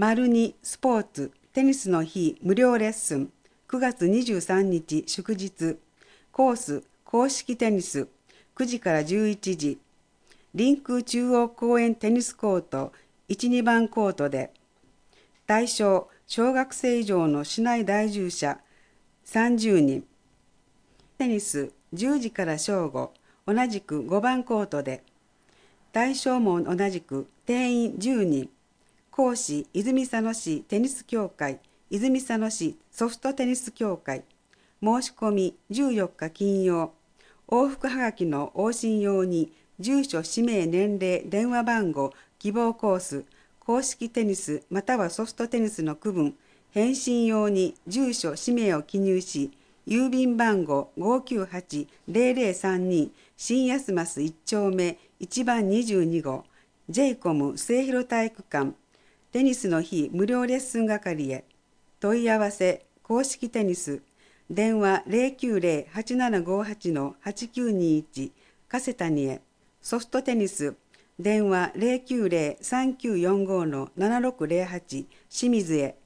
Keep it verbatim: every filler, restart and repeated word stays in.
丸にスポーツテニスの日無料レッスンくがつにじゅうさんにち祝日コース公式テニスくじからじゅういちじ臨空中央公園テニスコートいち、にばんコートで対象小学生以上の市内在住者さんじゅうにんテニスじゅうじから正午同じくごばんコートで対象も同じく定員じゅうにん講師泉佐野市テニス協会泉佐野市ソフトテニス協会申し込みじゅうよっか金曜往復はがきの往診用に住所氏名年齢電話番号希望コース公式テニスまたはソフトテニスの区分返信用に住所氏名を記入し郵便番号 ごーきゅうはちゼロゼロさんに 新安増いっ丁目いちばんにじゅうに号 ジェイコム 末広体育館テニスの日無料レッスン係へ問い合わせ公式テニス電話 ゼロきゅうゼロ はちななごはち はちきゅうにいち 加瀬谷へソフトテニス電話 ゼロきゅうゼロ さんきゅうよんご ななろくゼロはち 清水へ